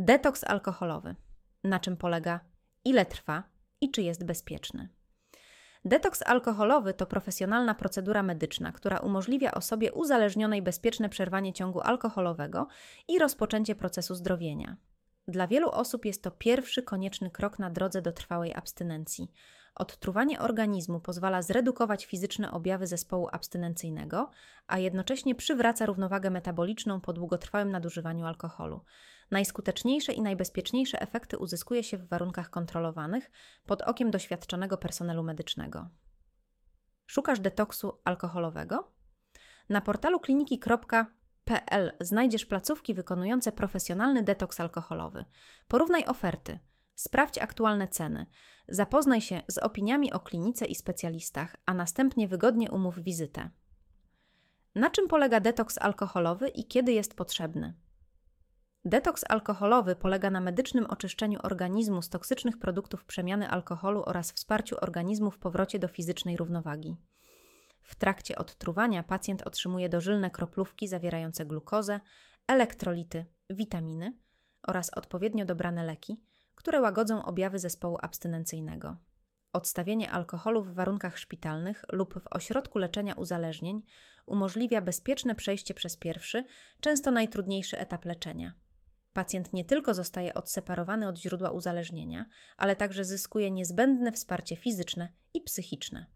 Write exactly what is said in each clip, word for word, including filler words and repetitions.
Detoks alkoholowy. Na czym polega, ile trwa i czy jest bezpieczny? Detoks alkoholowy to profesjonalna procedura medyczna, która umożliwia osobie uzależnionej bezpieczne przerwanie ciągu alkoholowego i rozpoczęcie procesu zdrowienia. Dla wielu osób jest to pierwszy konieczny krok na drodze do trwałej abstynencji. Odtruwanie organizmu pozwala zredukować fizyczne objawy zespołu abstynencyjnego, a jednocześnie przywraca równowagę metaboliczną po długotrwałym nadużywaniu alkoholu. Najskuteczniejsze i najbezpieczniejsze efekty uzyskuje się w warunkach kontrolowanych, pod okiem doświadczonego personelu medycznego. Szukasz detoksu alkoholowego? Na portalu kliniki kropka p l znajdziesz placówki wykonujące profesjonalny detoks alkoholowy. Porównaj oferty, sprawdź aktualne ceny, zapoznaj się z opiniami o klinice i specjalistach, a następnie wygodnie umów wizytę. Na czym polega detoks alkoholowy i kiedy jest potrzebny? Detoks alkoholowy polega na medycznym oczyszczeniu organizmu z toksycznych produktów przemiany alkoholu oraz wsparciu organizmu w powrocie do fizycznej równowagi. W trakcie odtruwania pacjent otrzymuje dożylne kroplówki zawierające glukozę, elektrolity, witaminy oraz odpowiednio dobrane leki, które łagodzą objawy zespołu abstynencyjnego. Odstawienie alkoholu w warunkach szpitalnych lub w ośrodku leczenia uzależnień umożliwia bezpieczne przejście przez pierwszy, często najtrudniejszy etap leczenia. Pacjent nie tylko zostaje odseparowany od źródła uzależnienia, ale także zyskuje niezbędne wsparcie fizyczne i psychiczne.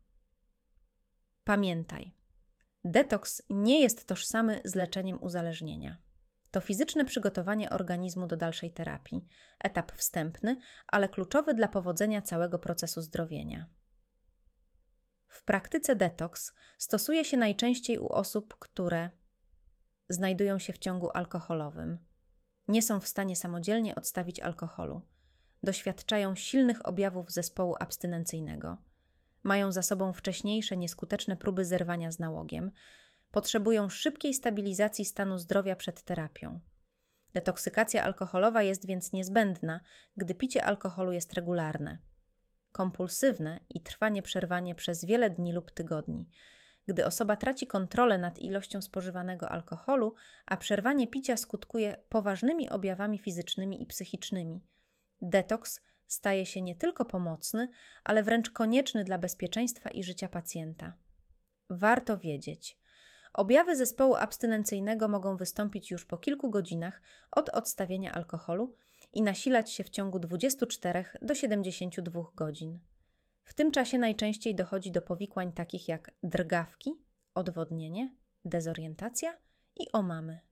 Pamiętaj, detoks nie jest tożsamy z leczeniem uzależnienia. To fizyczne przygotowanie organizmu do dalszej terapii, etap wstępny, ale kluczowy dla powodzenia całego procesu zdrowienia. W praktyce detoks stosuje się najczęściej u osób, które znajdują się w ciągu alkoholowym, nie są w stanie samodzielnie odstawić alkoholu, doświadczają silnych objawów zespołu abstynencyjnego, mają za sobą wcześniejsze nieskuteczne próby zerwania z nałogiem, potrzebują szybkiej stabilizacji stanu zdrowia przed terapią. Detoksykacja alkoholowa jest więc niezbędna, gdy picie alkoholu jest regularne, kompulsywne i trwa nieprzerwanie przez wiele dni lub tygodni. Gdy osoba traci kontrolę nad ilością spożywanego alkoholu, a przerwanie picia skutkuje poważnymi objawami fizycznymi i psychicznymi. Detoks staje się nie tylko pomocny, ale wręcz konieczny dla bezpieczeństwa i życia pacjenta. Warto wiedzieć, objawy zespołu abstynencyjnego mogą wystąpić już po kilku godzinach od odstawienia alkoholu i nasilać się w ciągu dwudziestu czterech do siedemdziesięciu dwóch godzin. W tym czasie najczęściej dochodzi do powikłań takich jak drgawki, odwodnienie, dezorientacja i omamy.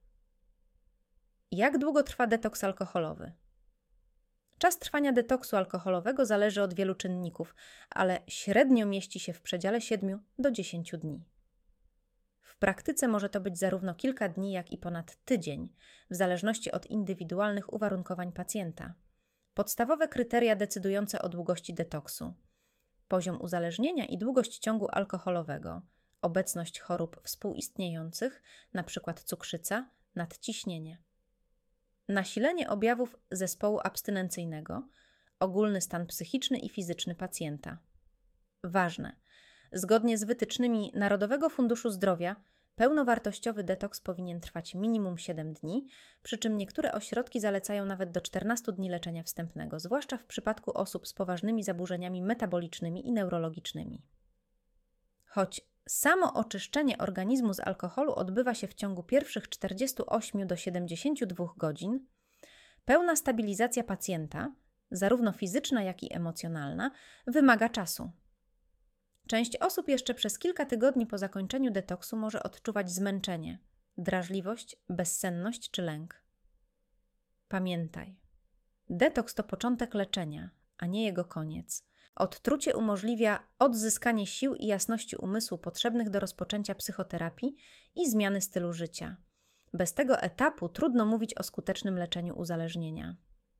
Jak długo trwa detoks alkoholowy? Czas trwania detoksu alkoholowego zależy od wielu czynników, ale średnio mieści się w przedziale siedmiu do dziesięciu dni. W praktyce może to być zarówno kilka dni, jak i ponad tydzień, w zależności od indywidualnych uwarunkowań pacjenta. Podstawowe kryteria decydujące o długości detoksu: poziom uzależnienia i długość ciągu alkoholowego, obecność chorób współistniejących, np. cukrzyca, nadciśnienie. Nasilenie objawów zespołu abstynencyjnego, ogólny stan psychiczny i fizyczny pacjenta. Ważne, zgodnie z wytycznymi Narodowego Funduszu Zdrowia, pełnowartościowy detoks powinien trwać minimum siedem dni, przy czym niektóre ośrodki zalecają nawet do czternastu dni leczenia wstępnego, zwłaszcza w przypadku osób z poważnymi zaburzeniami metabolicznymi i neurologicznymi. Choć samo oczyszczenie organizmu z alkoholu odbywa się w ciągu pierwszych czterdziestu ośmiu do siedemdziesięciu dwóch godzin, pełna stabilizacja pacjenta, zarówno fizyczna, jak i emocjonalna, wymaga czasu. Część osób jeszcze przez kilka tygodni po zakończeniu detoksu może odczuwać zmęczenie, drażliwość, bezsenność czy lęk. Pamiętaj, detoks to początek leczenia, a nie jego koniec. Odtrucie umożliwia odzyskanie sił i jasności umysłu potrzebnych do rozpoczęcia psychoterapii i zmiany stylu życia. Bez tego etapu trudno mówić o skutecznym leczeniu uzależnienia.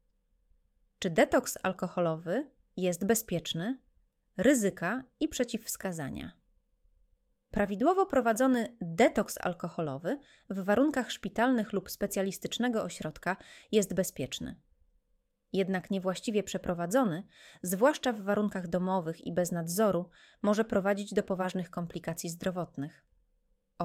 Czy detoks alkoholowy jest bezpieczny? Ryzyka i przeciwwskazania. Prawidłowo prowadzony detoks alkoholowy w warunkach szpitalnych lub specjalistycznego ośrodka jest bezpieczny. Jednak niewłaściwie przeprowadzony, zwłaszcza w warunkach domowych i bez nadzoru, może prowadzić do poważnych komplikacji zdrowotnych.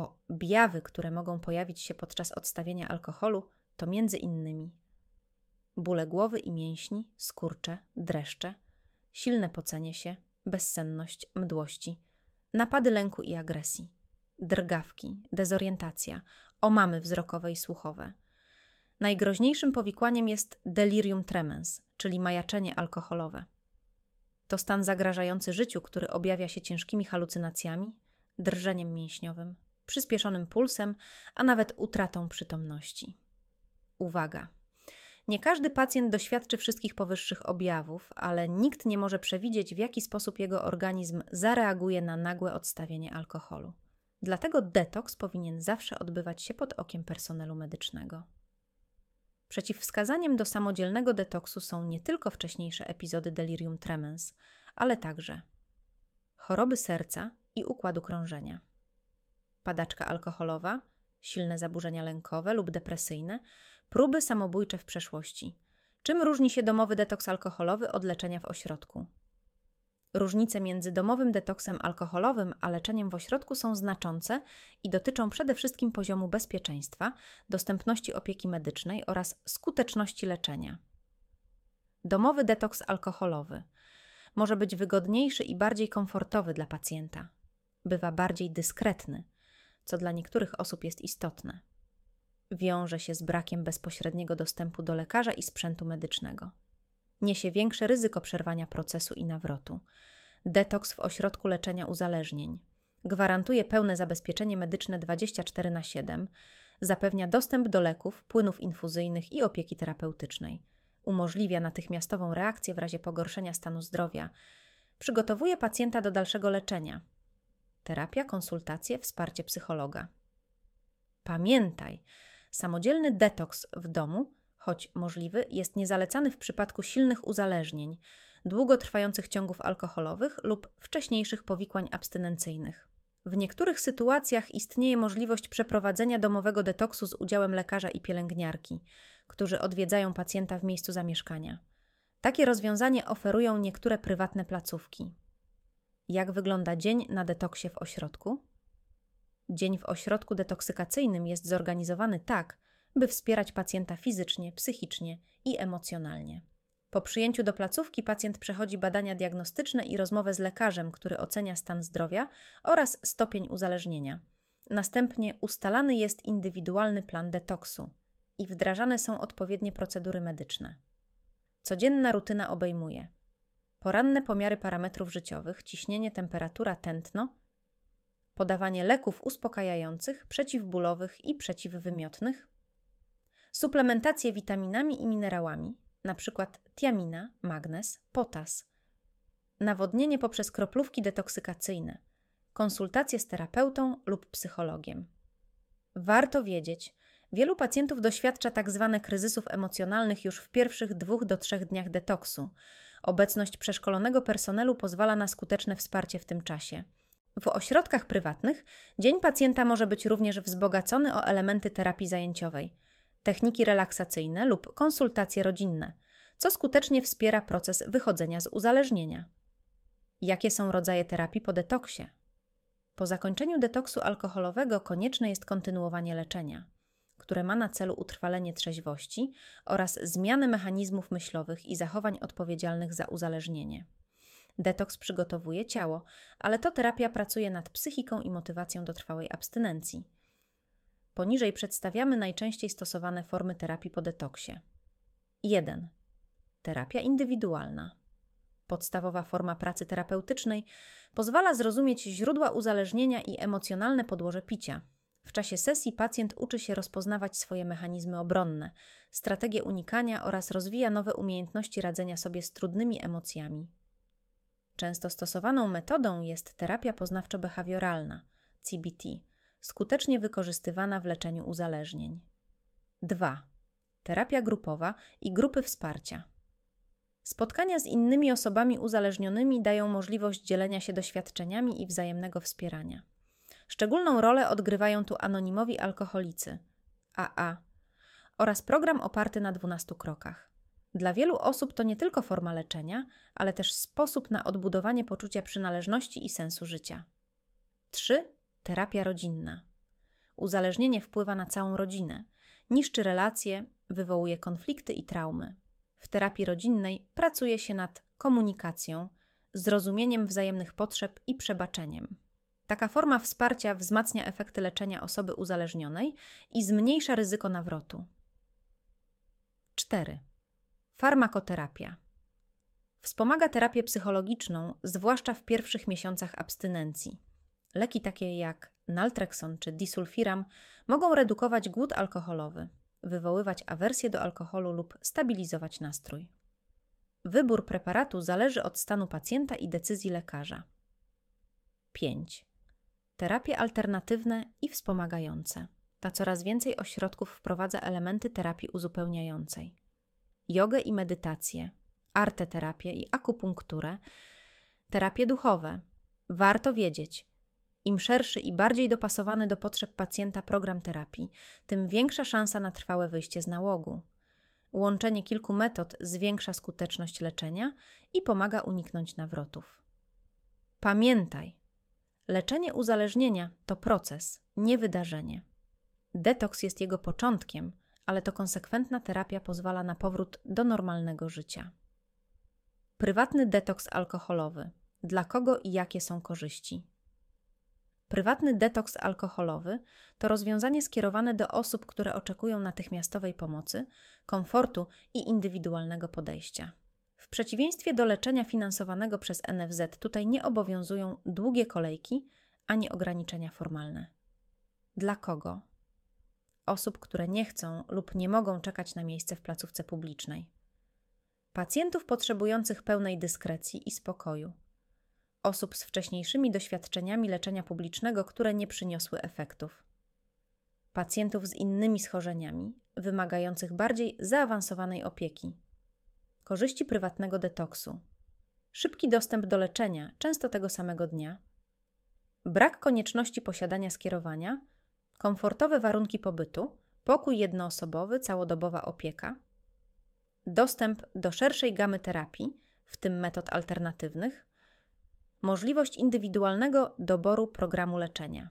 Objawy, które mogą pojawić się podczas odstawienia alkoholu, to między innymi bóle głowy i mięśni, skurcze, dreszcze, silne pocenie się, bezsenność, mdłości, napady lęku i agresji, drgawki, dezorientacja, omamy wzrokowe i słuchowe. Najgroźniejszym powikłaniem jest delirium tremens, czyli majaczenie alkoholowe. To stan zagrażający życiu, który objawia się ciężkimi halucynacjami, drżeniem mięśniowym, przyspieszonym pulsem, a nawet utratą przytomności. Uwaga! Nie każdy pacjent doświadczy wszystkich powyższych objawów, ale nikt nie może przewidzieć, w jaki sposób jego organizm zareaguje na nagłe odstawienie alkoholu. Dlatego detoks powinien zawsze odbywać się pod okiem personelu medycznego. Przeciwwskazaniem do samodzielnego detoksu są nie tylko wcześniejsze epizody delirium tremens, ale także choroby serca i układu krążenia, padaczka alkoholowa, silne zaburzenia lękowe lub depresyjne, próby samobójcze w przeszłości. Czym różni się domowy detoks alkoholowy od leczenia w ośrodku? Różnice między domowym detoksem alkoholowym a leczeniem w ośrodku są znaczące i dotyczą przede wszystkim poziomu bezpieczeństwa, dostępności opieki medycznej oraz skuteczności leczenia. Domowy detoks alkoholowy może być wygodniejszy i bardziej komfortowy dla pacjenta. Bywa bardziej dyskretny, co dla niektórych osób jest istotne. Wiąże się z brakiem bezpośredniego dostępu do lekarza i sprzętu medycznego. Niesie większe ryzyko przerwania procesu i nawrotu. Detoks w ośrodku leczenia uzależnień gwarantuje pełne zabezpieczenie medyczne dwadzieścia cztery na siedem, zapewnia dostęp do leków, płynów infuzyjnych i opieki terapeutycznej. Umożliwia natychmiastową reakcję w razie pogorszenia stanu zdrowia. Przygotowuje pacjenta do dalszego leczenia. Terapia, konsultacje, wsparcie psychologa. Pamiętaj, samodzielny detoks w domu, choć możliwy, jest niezalecany w przypadku silnych uzależnień, długotrwających ciągów alkoholowych lub wcześniejszych powikłań abstynencyjnych. W niektórych sytuacjach istnieje możliwość przeprowadzenia domowego detoksu z udziałem lekarza i pielęgniarki, którzy odwiedzają pacjenta w miejscu zamieszkania. Takie rozwiązanie oferują niektóre prywatne placówki. Jak wygląda dzień na detoksie w ośrodku? Dzień w ośrodku detoksykacyjnym jest zorganizowany tak, by wspierać pacjenta fizycznie, psychicznie i emocjonalnie. Po przyjęciu do placówki pacjent przechodzi badania diagnostyczne i rozmowę z lekarzem, który ocenia stan zdrowia oraz stopień uzależnienia. Następnie ustalany jest indywidualny plan detoksu i wdrażane są odpowiednie procedury medyczne. Codzienna rutyna obejmuje poranne pomiary parametrów życiowych, ciśnienie, temperatura, tętno, podawanie leków uspokajających, przeciwbólowych i przeciwwymiotnych, suplementację witaminami i minerałami, np. tiamina, magnez, potas, nawodnienie poprzez kroplówki detoksykacyjne, konsultacje z terapeutą lub psychologiem. Warto wiedzieć, wielu pacjentów doświadcza tzw. kryzysów emocjonalnych już w pierwszych dwóch do trzech dniach detoksu. Obecność przeszkolonego personelu pozwala na skuteczne wsparcie w tym czasie. W ośrodkach prywatnych dzień pacjenta może być również wzbogacony o elementy terapii zajęciowej, techniki relaksacyjne lub konsultacje rodzinne, co skutecznie wspiera proces wychodzenia z uzależnienia. Jakie są rodzaje terapii po detoksie? Po zakończeniu detoksu alkoholowego konieczne jest kontynuowanie leczenia, które ma na celu utrwalenie trzeźwości oraz zmianę mechanizmów myślowych i zachowań odpowiedzialnych za uzależnienie. Detoks przygotowuje ciało, ale to terapia pracuje nad psychiką i motywacją do trwałej abstynencji. Poniżej przedstawiamy najczęściej stosowane formy terapii po detoksie. jeden. Terapia indywidualna. Podstawowa forma pracy terapeutycznej pozwala zrozumieć źródła uzależnienia i emocjonalne podłoże picia. W czasie sesji pacjent uczy się rozpoznawać swoje mechanizmy obronne, strategie unikania oraz rozwija nowe umiejętności radzenia sobie z trudnymi emocjami. Często stosowaną metodą jest terapia poznawczo-behawioralna, C B T, skutecznie wykorzystywana w leczeniu uzależnień. dwa. Terapia grupowa i grupy wsparcia. Spotkania z innymi osobami uzależnionymi dają możliwość dzielenia się doświadczeniami i wzajemnego wspierania. Szczególną rolę odgrywają tu anonimowi alkoholicy, A A, oraz program oparty na dwunastu krokach. Dla wielu osób to nie tylko forma leczenia, ale też sposób na odbudowanie poczucia przynależności i sensu życia. trzy. Terapia rodzinna. Uzależnienie wpływa na całą rodzinę, niszczy relacje, wywołuje konflikty i traumy. W terapii rodzinnej pracuje się nad komunikacją, zrozumieniem wzajemnych potrzeb i przebaczeniem. Taka forma wsparcia wzmacnia efekty leczenia osoby uzależnionej i zmniejsza ryzyko nawrotu. cztery. Farmakoterapia. Wspomaga terapię psychologiczną, zwłaszcza w pierwszych miesiącach abstynencji. Leki takie jak naltrexon czy disulfiram mogą redukować głód alkoholowy, wywoływać awersję do alkoholu lub stabilizować nastrój. Wybór preparatu zależy od stanu pacjenta i decyzji lekarza. pięć. Terapie alternatywne i wspomagające. Ta coraz więcej ośrodków wprowadza elementy terapii uzupełniającej. Jogę i medytację, arteterapię i akupunkturę, terapie duchowe. Warto wiedzieć, im szerszy i bardziej dopasowany do potrzeb pacjenta program terapii, tym większa szansa na trwałe wyjście z nałogu. Łączenie kilku metod zwiększa skuteczność leczenia i pomaga uniknąć nawrotów. Pamiętaj, leczenie uzależnienia to proces, nie wydarzenie. Detoks jest jego początkiem, ale to konsekwentna terapia pozwala na powrót do normalnego życia. Prywatny detoks alkoholowy. Dla kogo i jakie są korzyści? Prywatny detoks alkoholowy to rozwiązanie skierowane do osób, które oczekują natychmiastowej pomocy, komfortu i indywidualnego podejścia. W przeciwieństwie do leczenia finansowanego przez N F Z, tutaj nie obowiązują długie kolejki ani ograniczenia formalne. Dla kogo? Osób, które nie chcą lub nie mogą czekać na miejsce w placówce publicznej. Pacjentów potrzebujących pełnej dyskrecji i spokoju. Osób z wcześniejszymi doświadczeniami leczenia publicznego, które nie przyniosły efektów. Pacjentów z innymi schorzeniami, wymagających bardziej zaawansowanej opieki. Korzyści prywatnego detoksu. Szybki dostęp do leczenia, często tego samego dnia. Brak konieczności posiadania skierowania. Komfortowe warunki pobytu, pokój jednoosobowy, całodobowa opieka. Dostęp do szerszej gamy terapii, w tym metod alternatywnych. Możliwość indywidualnego doboru programu leczenia.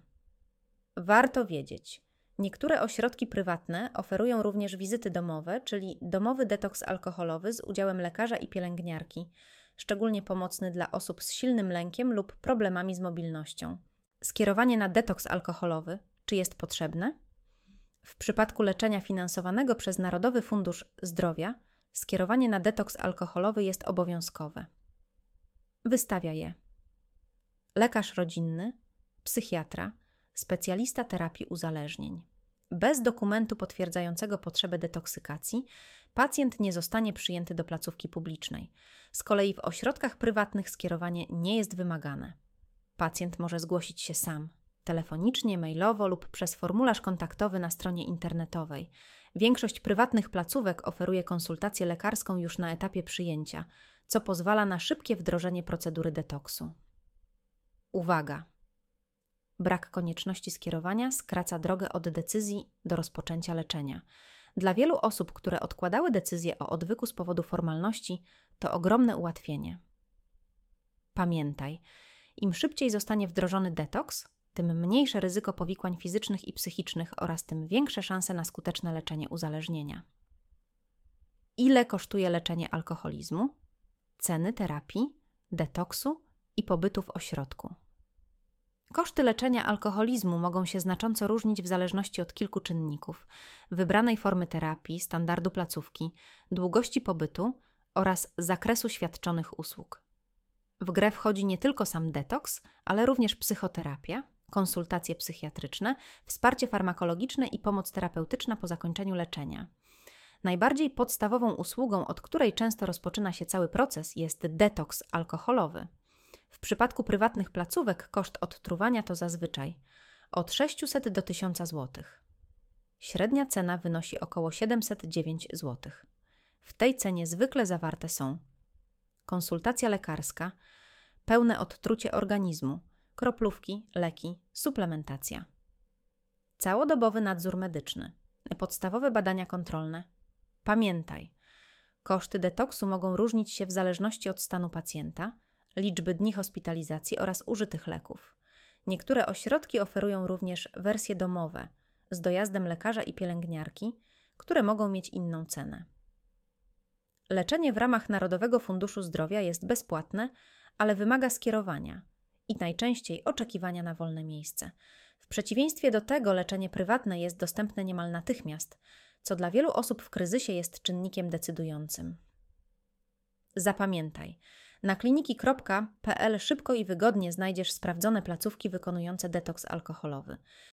Warto wiedzieć, niektóre ośrodki prywatne oferują również wizyty domowe, czyli domowy detoks alkoholowy z udziałem lekarza i pielęgniarki, szczególnie pomocny dla osób z silnym lękiem lub problemami z mobilnością. Skierowanie na detoks alkoholowy, czy jest potrzebne? W przypadku leczenia finansowanego przez Narodowy Fundusz Zdrowia, skierowanie na detoks alkoholowy jest obowiązkowe. Wystawia je lekarz rodzinny, psychiatra, specjalista terapii uzależnień. Bez dokumentu potwierdzającego potrzebę detoksykacji pacjent nie zostanie przyjęty do placówki publicznej. Z kolei w ośrodkach prywatnych skierowanie nie jest wymagane. Pacjent może zgłosić się sam, telefonicznie, mailowo lub przez formularz kontaktowy na stronie internetowej. Większość prywatnych placówek oferuje konsultację lekarską już na etapie przyjęcia, co pozwala na szybkie wdrożenie procedury detoksu. Uwaga! Brak konieczności skierowania skraca drogę od decyzji do rozpoczęcia leczenia. Dla wielu osób, które odkładały decyzję o odwyku z powodu formalności, to ogromne ułatwienie. Pamiętaj, im szybciej zostanie wdrożony detoks, tym mniejsze ryzyko powikłań fizycznych i psychicznych oraz tym większe szanse na skuteczne leczenie uzależnienia. Ile kosztuje leczenie alkoholizmu? Ceny terapii, detoksu i pobytu w ośrodku. Koszty leczenia alkoholizmu mogą się znacząco różnić w zależności od kilku czynników: wybranej formy terapii, standardu placówki, długości pobytu oraz zakresu świadczonych usług. W grę wchodzi nie tylko sam detoks, ale również psychoterapia, konsultacje psychiatryczne, wsparcie farmakologiczne i pomoc terapeutyczna po zakończeniu leczenia. Najbardziej podstawową usługą, od której często rozpoczyna się cały proces, jest detoks alkoholowy. W przypadku prywatnych placówek koszt odtruwania to zazwyczaj od sześćset do tysiąca złotych. Średnia cena wynosi około siedemset dziewięć złotych. W tej cenie zwykle zawarte są konsultacja lekarska, pełne odtrucie organizmu, kroplówki, leki, suplementacja. Całodobowy nadzór medyczny, podstawowe badania kontrolne. Pamiętaj, koszty detoksu mogą różnić się w zależności od stanu pacjenta, liczby dni hospitalizacji oraz użytych leków. Niektóre ośrodki oferują również wersje domowe z dojazdem lekarza i pielęgniarki, które mogą mieć inną cenę. leczenie w ramach Narodowego Funduszu Zdrowia jest bezpłatne, ale wymaga skierowania i najczęściej oczekiwania na wolne miejsce. W przeciwieństwie do tego leczenie prywatne jest dostępne niemal natychmiast, co dla wielu osób w kryzysie jest czynnikiem decydującym. Zapamiętaj, na kliniki kropka p l szybko i wygodnie znajdziesz sprawdzone placówki wykonujące detoks alkoholowy.